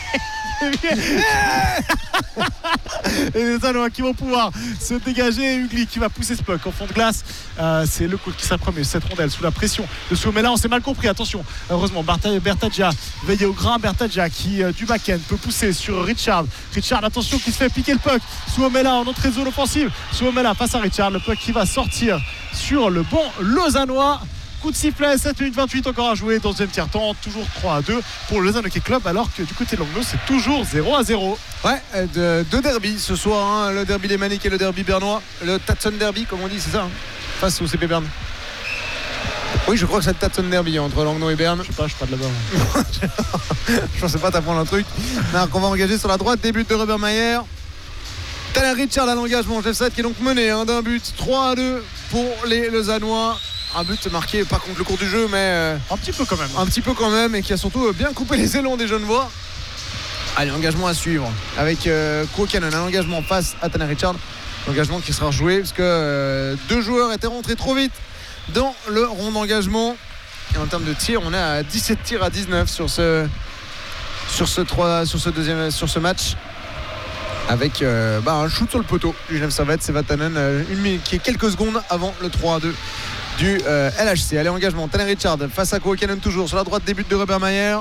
et les Lausannois qui vont pouvoir se dégager. Ugly qui va pousser ce puck en fond de glace. Euh, c'est le coup qui sera premier cette rondelle sous la pression de Souo, mais là on s'est mal compris. Attention, heureusement Bertaggia veillé au grain. Bertaggia qui euh, du back-end peut pousser sur Richard. Richard, attention, qui se fait piquer le puck. Suomela en entrée de zone offensive. Suomela face à Richard. Le puck qui va sortir sur le banc lausannois. Coup de sifflet, sept minutes vingt-huit encore à jouer dans le deuxième tiers-temps, toujours trois à deux pour le Lausanne Hockey Club, alors que du côté de l'Anglo c'est toujours zéro à zéro. Ouais, de, deux derbies ce soir, hein, le derby des Maniques et le derby bernois, le Tatson Derby comme on dit, c'est ça, hein, face au C P Berne. Oui, je crois que c'est le Tatson Derby entre Langnau et Berne. Je sais pas, je suis pas de là-bas. Je pensais pas t'apprendre un truc. Donc on va engager sur la droite, début de Robert Mayer. Tyler Richard à l'engagement, Genève Servette qui est donc mené hein, d'un but, trois à deux pour les Lausannois. Un but marqué pas contre le cours du jeu, mais euh, un petit peu quand même. Un petit peu quand même, et qui a surtout bien coupé les élans des Genevois. Allez, engagement à suivre avec euh, Kuokkanen, un engagement face à Tyler Richard. Engagement qui sera rejoué parce que euh, deux joueurs étaient rentrés trop vite dans le rond d'engagement. Et en termes de tirs, on est à dix-sept tirs à dix-neuf sur ce sur ce trois, sur ce deuxième sur ce match. Avec euh, bah, un shoot sur le poteau du Genève Servette, c'est Vatanen euh, une minute qui est quelques secondes avant le trois à deux du euh, L H C. Allez, engagement, Tyler Richard face à Kuokkanen toujours sur la droite, début de Robert Mayer.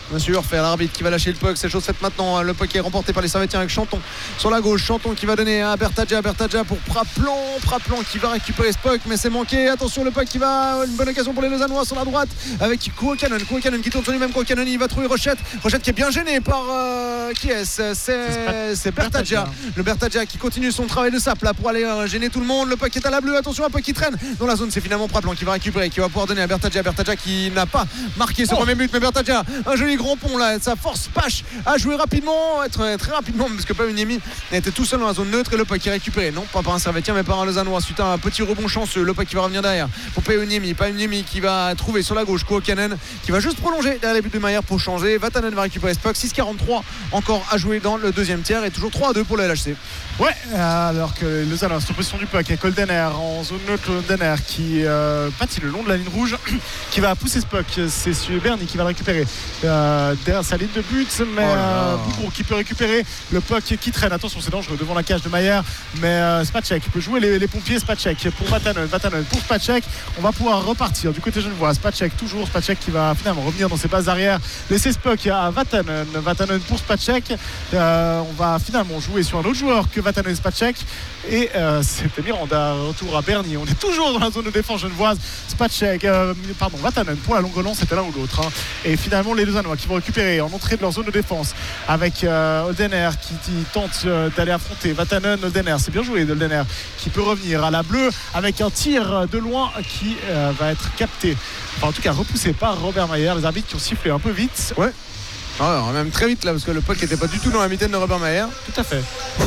bien sûr, faire l'arbitre qui va lâcher le puck. C'est chose faite maintenant. Le puck est remporté par les Servetiens avec Chanton sur la gauche. Chanton qui va donner à Bertadja. Bertadja pour Praplan. Praplan qui va récupérer ce puck, mais c'est manqué. Attention, le puck qui va. Une bonne occasion pour les Lausannois sur la droite avec Kouakanen. Kouakanen qui tourne sur lui-même. Kouakanen, il va trouver Rochette. Rochette qui est bien gêné par. Euh, qui est-ce C'est, c'est Bertadja. Le Bertadja qui continue son travail de sape là pour aller euh, gêner tout le monde. Le puck est à la bleue. Attention, un puck qui traîne dans la zone. C'est finalement Praplan qui va récupérer, qui va pouvoir donner à Bertadja. Bertadja qui n'a pas marqué ce oh. premier but, mais Bertadja, un joli grand pont là. Ça force Pache à jouer rapidement, être très rapidement, parce que Payuniemi était tout seul dans la zone neutre et le puck qui est récupéré. Non, pas par un Servetien, mais par un Lausannois. Suite à un petit rebond chanceux, le puck qui va revenir derrière pour Payuniemi. Payuniemi qui va trouver sur la gauche Kouakanen, qui va juste prolonger derrière les buts de Maillard pour changer. Vatanen va récupérer ce puck. six quarante-trois encore à jouer dans le deuxième tiers et toujours trois à deux pour le L H C. Ouais, alors que les Lausannois sont en position du puck avec Holdener en zone neutre. Holdener qui euh, pâtit le long de la ligne rouge, qui va pousser ce puck. C'est Bernie qui va le récupérer euh, derrière sa ligne de but, mais oh euh, Bougro qui peut récupérer le puck qui traîne. Attention, c'est dangereux devant la cage de Maillard, mais euh, Spacek peut jouer les, les pompiers. Spacek pour Vatanen, Vatanen pour Spacek. On va pouvoir repartir du côté genevois. Spacek toujours, Spacek qui va finalement revenir dans ses bases arrière, laisser ce puck à Vatanen. Vatanen pour Spacek. Euh, on va finalement jouer sur un autre joueur que Vatanen et Spacek, et euh, c'était Miranda. Retour à Bernie. On est toujours dans la zone de défense genevoise. Spacek, euh, pardon, Vatanen pour la longue relance, c'était l'un ou l'autre. Hein. Et finalement les Lausannois qui vont récupérer en entrée de leur zone de défense avec euh, Holdener qui, qui tente euh, d'aller affronter Vatanen. Holdener, c'est bien joué d'Holdener qui peut revenir à la bleue avec un tir de loin qui euh, va être capté, enfin en tout cas repoussé par Robert Maillard. Les arbitres qui ont sifflé un peu vite. Ouais. Ah, même très vite là, parce que le puck n'était pas du tout dans la mitaine de Robert Maillard. Tout à fait.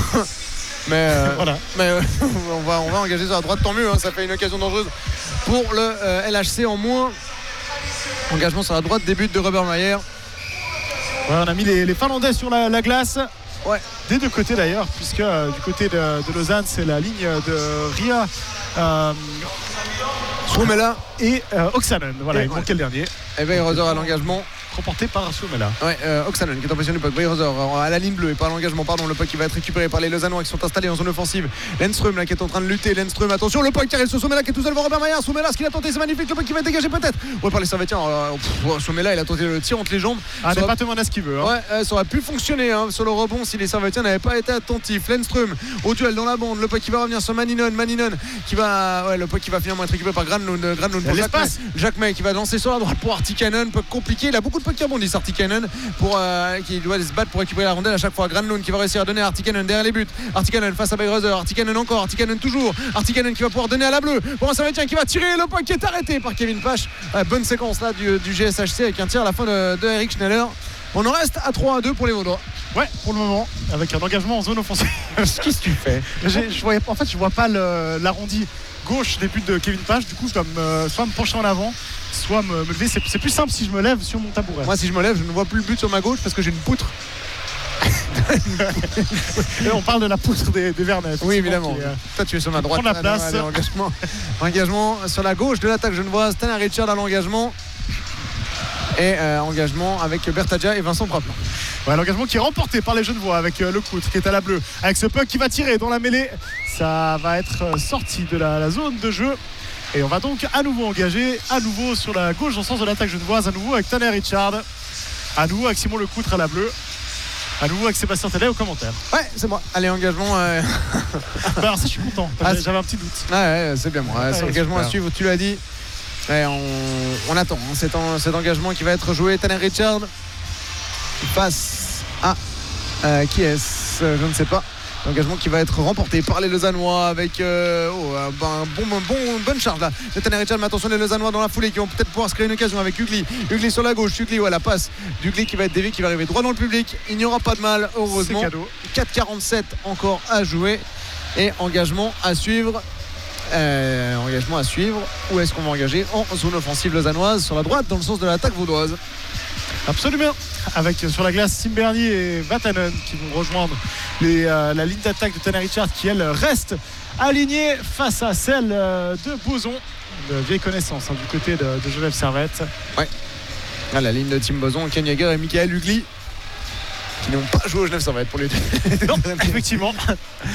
mais euh, voilà. Mais euh, on va on va engager sur la droite, tant mieux. Hein, ça fait une occasion dangereuse pour le euh, L H C en moins. Engagement sur la droite, début de Robert Maillard. Ouais, on a mis les, les Finlandais sur la, la glace. Ouais. Des deux côtés d'ailleurs, puisque euh, du côté de, de Lausanne, c'est la ligne de Ria. Euh, Suomela et euh, Oksanen. Voilà, et il manquait le dernier. Et Weiroser à l'engagement. Remporté par Suomela. Ouais, euh, Oksanen qui est en position du puck. Weiroser à la ligne bleue et par l'engagement, pardon, le puck qui va être récupéré par les Lausannois qui sont installés en zone offensive. Lenström là qui est en train de lutter. Lenström, attention, le puck qui arrive sur Suomela qui est tout seul devant Robert Maillard. Suomela, ce qu'il a tenté, c'est magnifique. Le puck qui va être dégagé peut-être. Ouais, par les Servetiens. Euh, Suomela, il a tenté le tir entre les jambes. Un département à ce qu'il veut. Hein. Ouais, euh, ça aurait pu fonctionner hein, sur le rebond si les Servetiens n'avaient pas été attentifs. Lenström au duel dans la bande. Le puck qui va revenir sur Maninen. Maninen qui va, ouais, le puck qui va finalement être récupéré par Granlund. Granlund pour l'espace. Jacques May qui va lancer sur la droite pour Artikainen. Puck compliqué. Il a beaucoup de puck qui rebondissent. Artikainen pour euh, qui doit se battre pour récupérer la rondelle à chaque fois. Granlund qui va réussir à donner à Artikainen derrière les buts. Artikainen face à Weiroser. Artikainen encore. Artikainen toujours. Artikainen qui va pouvoir donner à la bleue. Pour un Servetien qui va tirer. Le puck qui est arrêté par Kevin Pache. Ouais, bonne séquence là du, du G S H C avec un tir à la fin de, de Eric Schneider. On en reste à trois à deux pour les Vaudois. Ouais, pour le moment, avec un engagement en zone offensive. Qu'est-ce que tu fais? je voyais, En fait, je vois pas le, l'arrondi gauche des buts de Kevin Pache. Du coup, je dois me, soit me pencher en avant, soit me, me lever. C'est, c'est plus simple si je me lève sur mon tabouret. Moi, si je me lève, je ne vois plus le but sur ma gauche parce que j'ai une poutre. On parle de la poutre des, des Vernets. Oui, évidemment. Qui, euh, Toi, tu es sur ma droite. La place. Allez, engagement. engagement sur la gauche de l'attaque genevoise. Tanner Richard à l'engagement. Et euh, engagement avec Bertadja et Vincent Praplan. Ouais, l'engagement qui est remporté par les Genevois avec euh, le Coutre qui est à la bleue. Avec ce puck qui va tirer dans la mêlée. Ça va être euh, sorti de la, la zone de jeu. Et on va donc à nouveau engager, à nouveau sur la gauche dans le sens de l'attaque genevoise, à nouveau avec Tanner Richard, à nouveau avec Simon Lecoutre à la bleue, à nouveau avec Sébastien Tellet au commentaire. Ouais, c'est moi. Allez, engagement. Euh... bah alors ça, je suis content. Ah, j'avais un petit doute. Ouais, ouais c'est bien moi. Ouais, c'est engagement super. À suivre, tu l'as dit. Ouais, on, on attend hein, cet, en, cet engagement qui va être joué. Tanner Richard face à euh, qui est-ce Je ne sais pas. L'engagement qui va être remporté par les Lausannois avec euh, oh, ben, bon, bon, bon, bonne charge là de Tanner Richard. Mais attention, les Lausannois dans la foulée qui vont peut-être pouvoir se créer une occasion avec Ugly. Ugly sur la gauche. Ugly, ouais, la passe d'Ugly qui va être déviée, qui va arriver droit dans le public. Il n'y aura pas de mal, heureusement. quatre quarante-sept encore à jouer. Et engagement à suivre. Euh, engagement à suivre. Où est-ce qu'on va engager? En zone offensive lausannoise sur la droite dans le sens de l'attaque vaudoise. Absolument. Avec sur la glace Tim Bernier et Vatanen qui vont rejoindre les, euh, la ligne d'attaque de Tanner Richard qui elle reste alignée face à celle euh, de Boson, de vieille connaissance hein, du côté de, de Genève Servette. Ouais. Ah, la ligne de Tim Boson, Ken Yeager et Michael Ugly qui n'ont pas joué au Genève Servette pour les deux. Non, effectivement.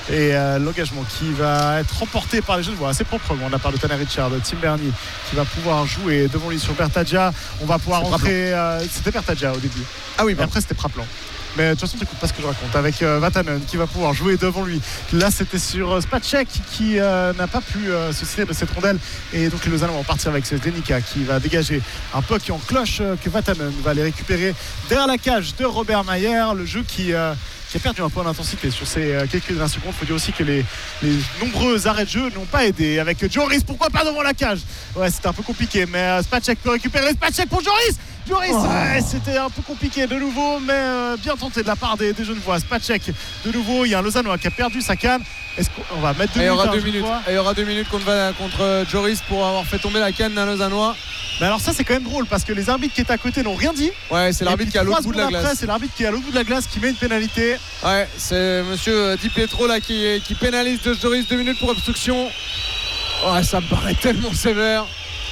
Et euh, l'engagement qui va être remporté par les Genevois assez proprement de la part de Tanner Richard, de Tim Bernier qui va pouvoir jouer devant lui sur Bertadja. On va pouvoir c'est rentrer euh, c'était Bertadja au début. Ah oui, et après c'était Praplan. Mais de toute façon, tu n'écoutes pas ce que je raconte. Avec euh, Vatanen qui va pouvoir jouer devant lui. Là, c'était sur euh, Spacek qui euh, n'a pas pu euh, se tirer de cette rondelle. Et donc, les Lausannois vont partir avec Zdenika qui va dégager un puck en cloche euh, que Vatanen va aller récupérer derrière la cage de Robert Mayer. Le jeu qui. Euh, qui a perdu un peu d'intensité sur ces euh, quelques dernières secondes. Il faut dire aussi que les, les nombreux arrêts de jeu n'ont pas aidé. Avec Joris, pourquoi pas devant la cage? Ouais, c'était un peu compliqué, mais euh, Spacek peut récupérer. Spacek pour Joris. Joris, oh. ouais, c'était un peu compliqué de nouveau, mais euh, bien tenté de la part des, des Genevois. Spacek, de nouveau, il y a un Lausannois qui a perdu sa canne. Est-ce qu'on va mettre deux et minutes? Il y aura deux minutes. Et il y aura deux minutes contre, contre Joris pour avoir fait tomber la canne d'un Lausannois. Mais alors ça c'est quand même drôle parce que les arbitres qui étaient à côté n'ont rien dit. Ouais, c'est l'arbitre qui est à l'autre bout de la glace. Après, c'est l'arbitre qui est à l'autre bout de la glace qui met une pénalité. Ouais, c'est monsieur Di Pietro là qui, qui pénalise de Joris, deux minutes pour obstruction. Ouais, ça me paraît tellement sévère.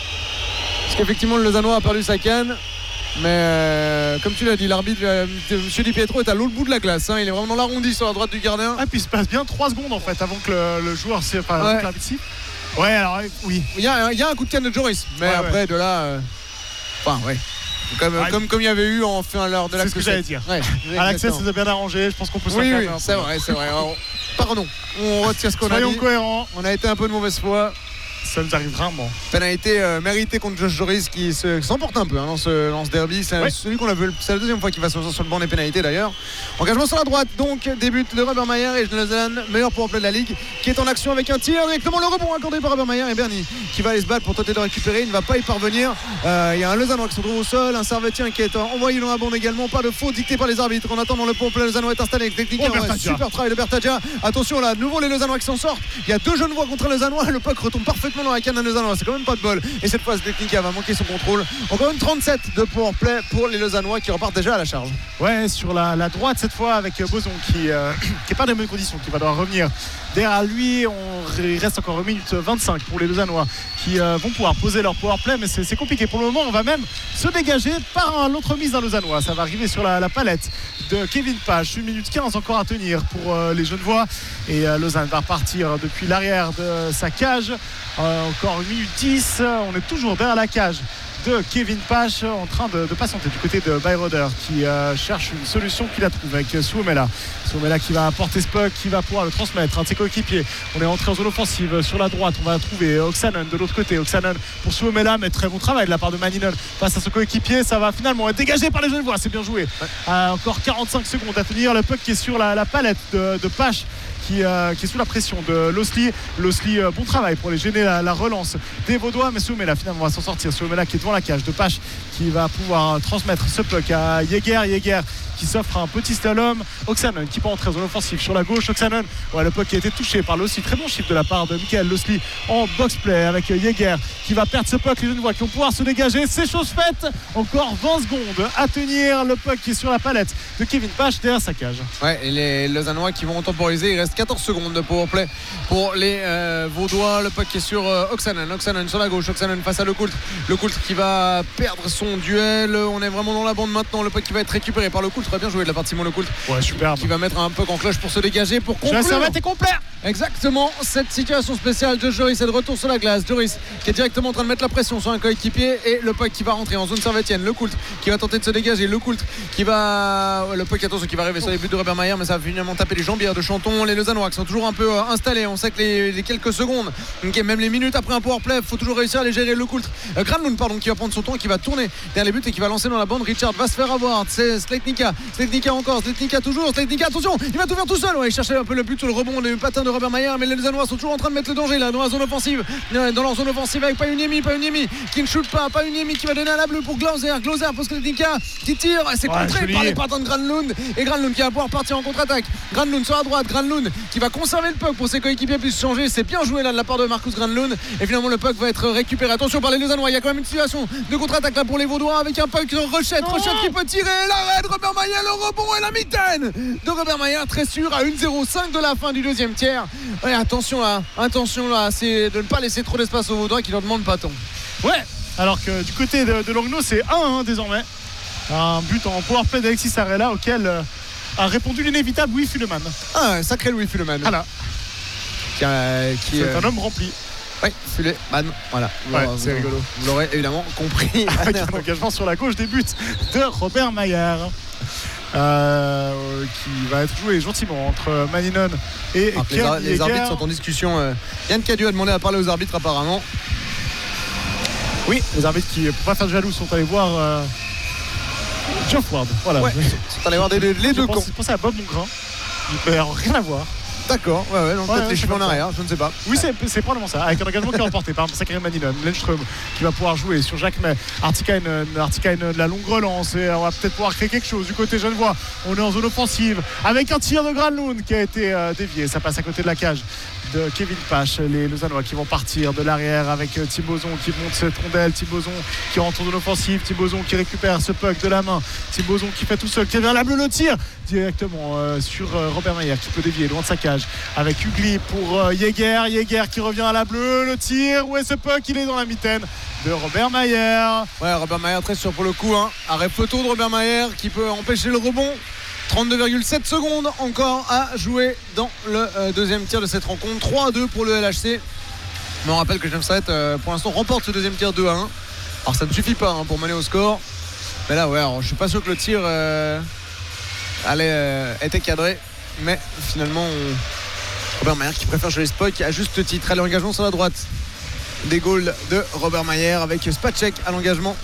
Parce qu'effectivement le Lausannois a perdu sa canne. Mais euh, comme tu l'as dit, l'arbitre, euh, monsieur Di Pietro est à l'autre bout de la glace, hein. Il est vraiment dans l'arrondi sur la droite du gardien. Ah, puis il se passe bien trois secondes en fait avant que le, le joueur s'y enfin, ouais. l'arbitre s'y. Ouais, alors oui. Il y a, il y a un coup de canne de Joris, mais ouais, après ouais. de là. Euh... Enfin, ouais. Comme, ouais. comme, comme il y avait eu en fin l'heure de la. C'est ce que j'allais dire. Ouais, à l'accès, ça s'est bien arrangé. Je pense qu'on peut se oui, faire. Oui, oui c'est vrai, c'est vrai. Alors, pardon, on retire ce qu'on a dit. Soyons cohérents. On a été un peu de mauvaise foi. Ça nous arrive rarement. Pénalité euh, méritée contre Josh Joris qui se, s'emporte un peu hein, dans, ce, dans ce derby. C'est ouais. celui qu'on a vu. C'est la deuxième fois qu'il va sortir sur le banc des pénalités d'ailleurs. Engagement sur la droite, donc début de Robert Mayer et Lausanne, meilleur powerplay de la ligue, qui est en action avec un tir directement le rebond accordé par Robert Mayer et Bernie qui va aller se battre pour tenter de récupérer. Il ne va pas y parvenir. Il euh, y a un Lausannois qui se retrouve au sol, un Servetien qui est envoyé dans la bande également. Pas de faute dictée par les arbitres. En attendant, le powerplay Lausannois est installé avec technique. Oh, ouais, super travail de Bertadja. Attention là, de nouveau les Lausannois qui s'en sortent. Il y a deux Genevois contre les Lausannois. Le puck retombe parfaitement dans la canne d'un Lausannois. C'est quand même pas de bol. Et cette fois, Zdenika va manquer son contrôle. Encore une trente-sept de powerplay pour les Lausannois qui repartent déjà à la charge. Ouais, sur la, la droite cette fois avec Boson qui euh, qui est pas dans les bonnes conditions, qui va devoir revenir derrière lui. On il reste encore une minute vingt-cinq pour les Lausannois qui euh, vont pouvoir poser leur powerplay, mais c'est, c'est compliqué pour le moment. On va même se dégager par un, l'autre mise d'un Lausannois. Ça va arriver sur la, la palette de Kevin Page. Une minute quinze encore à tenir pour euh, les Genevois. Et euh, Lausanne va repartir depuis l'arrière de sa cage. Euh, encore une minute dix. On est toujours derrière la cage de Kevin Page en train de, de patienter du côté de Bayroder qui euh, cherche une solution qu'il a trouvée avec Suomela. Suomela qui va apporter ce puck, qui va pouvoir le transmettre un de ses coéquipiers. On est entré en zone offensive sur la droite. On va trouver Oksanen de l'autre côté. Oksanen pour Suomela, mais très bon travail de la part de Maninen face à ce coéquipier. Ça va finalement être dégagé par les Genevois. C'est bien joué. Ouais. Euh, encore quarante-cinq secondes à tenir. Le puck qui est sur la, la palette de, de Page. Qui, euh, qui est sous la pression de Losli. Losli, euh, bon travail pour aller gêner la, la relance des Vaudois, mais Suomela finalement va s'en sortir. Suomela qui est devant la cage de Pache qui va pouvoir transmettre ce puck à Jäger. Jäger qui s'offre un petit slalom. Oksanen qui peut entrer en zone offensive sur la gauche. Oksanen, ouais, le puck qui a été touché par Losli. Très bon chiffre de la part de Michael Losli en box-play avec Jäger qui va perdre ce puck. Les Genevois qui vont pouvoir se dégager. C'est chose faite. Encore vingt secondes à tenir. Le puck qui est sur la palette de Kevin Page derrière sa cage. Ouais, et les Lausannois qui vont temporiser. Il reste quatorze secondes de powerplay pour les euh, Vaudois. Le puck qui est sur euh, Oksanen. Oksanen sur la gauche. Oksanen face à Lecoultre. Lecoultre qui va perdre son duel. On est vraiment dans la bande maintenant. Le puck qui va être récupéré par Lecoultre. Bien joué de la part de Simon Lecoultre. Ouais, superbe. Qui va mettre un puck en cloche pour se dégager, pour conclure. La serviette est complet. Exactement, cette situation spéciale de Joris est de retour sur la glace. Joris qui est directement en train de mettre la pression sur un coéquipier et le puck qui va rentrer en zone servétienne. Lecoultre qui va tenter de se dégager. Lecoultre qui va. Ouais, le puck, attention, qui va arriver sur les buts de Robert Mayer, mais ça va finalement taper les jambières de Chanton. Les Lausannois qui sont toujours un peu euh, installés. On sait que les, les quelques secondes, okay, même les minutes après un powerplay, il faut toujours réussir à les gérer. Lecoultre, euh, Granlund, pardon, qui va prendre son temps, qui va tourner derrière les buts et qui va lancer dans la bande. Richard va se faire avoir. C'est Sletnika. Sletnika encore. Sletnika toujours. Sletnika, attention, il va tout faire tout seul. Ouais, il cherchait un peu le but sur le rebond des patins de Robert Mayer, mais les Lausannois sont toujours en train de mettre le danger là dans la zone offensive. Dans leur zone offensive avec Payuniemi. Payuniemi qui ne shoot pas. Payuniemi qui va donner à la bleue pour Glauser. Glauser pour Sletnika qui tire. C'est ouais, contré par les patins de Granlund. Et Granlund qui va pouvoir partir en contre-attaque. Granlund sur la droite. Granlund qui va conserver le puck pour ses coéquipiers puissent changer. C'est bien joué là de la part de Marcus Granlund. Et finalement le puck va être récupéré. Attention par les Lausannois. Il y a quand même une situation de contre-attaque là pour les Vaudois avec un puck Rochette. Rochette qui peut tirer. L'arrêt de Robert Mayer. Le rebond et la mitaine de Robert Mayer très sûr à une zéro cinq de la fin du deuxième tiers. Ouais, attention là. Attention là. C'est de ne pas laisser trop d'espace aux Vaudois qui leur demandent pas tant. Ouais. Alors que du côté de, de Langnau c'est un un désormais. Un but en powerplay d'Alexis Sarella auquel euh, a répondu l'inévitable Louis Fuleman. Ah, sacré Louis Fuleman. Voilà. qui, a, qui c'est euh... un homme rempli. Oui, Fulé, man, voilà. Ouais, vous, c'est vous, rigolo. Vous l'aurez évidemment compris. Avec un engagement sur la gauche des buts de Robert Mayer. Euh, qui va être joué gentiment entre Maninon et ah, Kevin les, les arbitres sont en discussion. euh, Yann Cadieux a demandé à parler aux arbitres apparemment. Oui, les arbitres qui, pour pas faire de jaloux, sont allés voir euh, Geoff Ward. Voilà. Ouais, ils sont allés voir des, les, les deux camps. Je pensais à Bob Mongrain, mais rien à voir. D'accord, ouais, ouais, donc ouais, peut-être ouais, les cheveux en arrière, ça. je ne sais pas. Oui, c'est, c'est probablement ça. Avec un engagement qui est remporté par Sacré Maninon, Lenström qui va pouvoir jouer sur Jacques May, Artikainen, Artikainen, la longue relance, et on va peut-être pouvoir créer quelque chose du côté genevois. On est en zone offensive avec un tir de Granlund qui a été euh, dévié. Ça passe à côté de la cage de Kevin Pache. Les Lausannois qui vont partir de l'arrière avec euh, Thibozon qui monte cette rondelle. Thibozon qui rentre en zone offensive. Thibozon qui récupère ce puck de la main. Thibozon qui fait tout seul, qui est vers la bleue, le tir directement euh, sur euh, Robert Mayer qui peut dévier loin de sa cage avec Ugly pour euh, Jäger. Jäger qui revient à la bleue, le tir. Où est ce puck? Il est dans la mitaine de Robert Mayer. Ouais, Robert Mayer très sûr pour le coup. Hein. Arrêt photo de Robert Mayer qui peut empêcher le rebond. trente-deux virgule sept secondes encore à jouer dans le euh, deuxième tir de cette rencontre. trois à deux pour le L H C. Mais on rappelle que Genève Servette euh, pour l'instant remporte ce deuxième tir deux à un. Alors ça ne suffit pas hein, pour mener au score. Mais là ouais, alors, je suis pas sûr que le tir euh, allait euh, était cadré. Mais finalement on... Robert Mayer qui préfère jouer Spock à juste titre. Allez, l'engagement sur la droite des goals de Robert Mayer avec Spacek à l'engagement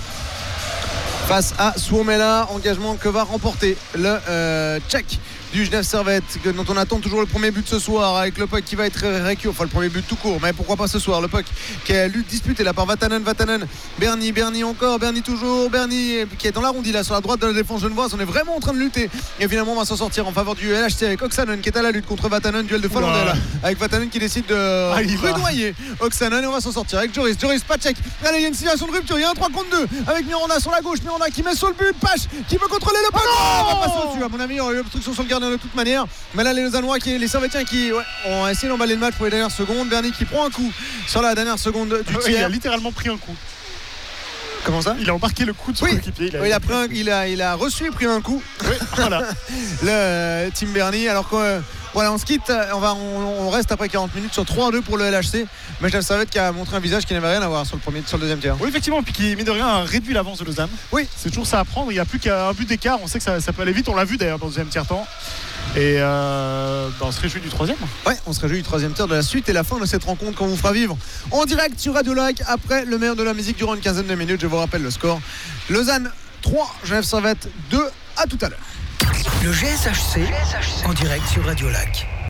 face à Suomela, engagement que va remporter le euh, Tchèque du Genève Servette, dont on attend toujours le premier but ce soir, avec le puck qui va être récupéré, enfin le premier but tout court, mais pourquoi pas ce soir, le puck qui est disputé là par Vatanen, Vatanen, Bernie, Bernie encore, Bernie toujours, Bernie qui est dans l'arrondi là sur la droite de la défense genevoise. On est vraiment en train de lutter et finalement on va s'en sortir en faveur du L H C avec Oksanen qui est à la lutte contre Vatanen, duel de Finlandais là, avec Vatanen qui décide de ah, rudoyer Oksanen et on va s'en sortir avec Joris, Joris Spacek. Allez, il y a une situation de rupture, il y a un trois contre deux avec Miranda sur la gauche, Miranda qui met sur le but, Pache qui veut contrôler le puck, oh, on va passer au-dessus, à mon avis il y aura eu obstruction sur le gardien de toute manière, mais là les Lausannois qui, les Servettiens qui ouais, ont essayé d'emballer le match pour les dernières secondes. Bernie qui prend un coup sur la dernière seconde du tir. Il a littéralement pris un coup. Comment ça? Il a embarqué le coup de son oui. équipier. Il a, oui, il, a pris un, il, a, il a reçu et pris un coup. Oui, voilà. le euh, Tim Bernie. Alors que euh, voilà, on se quitte. On, va, on, on reste après quarante minutes sur trois à deux pour le L H C. Mais Genève Servette qui a montré un visage qui n'avait rien à voir sur le premier, sur le deuxième tir. Oui, effectivement. Puis qui, mine de rien, a réduit l'avance de Lausanne. Oui. C'est toujours ça à prendre. Il n'y a plus qu'un but d'écart. On sait que ça, ça peut aller vite. On l'a vu d'ailleurs dans le deuxième tiers-temps. Et euh, bah on se réjouit du troisième. Ouais, on se réjouit du troisième tir de la suite et la fin de cette rencontre qu'on vous fera vivre en direct sur Radio Lac après le meilleur de la musique durant une quinzaine de minutes. Je vous rappelle le score. Lausanne trois, Genève Servette deux. À tout à l'heure. Le G S H C en direct sur Radio Lac.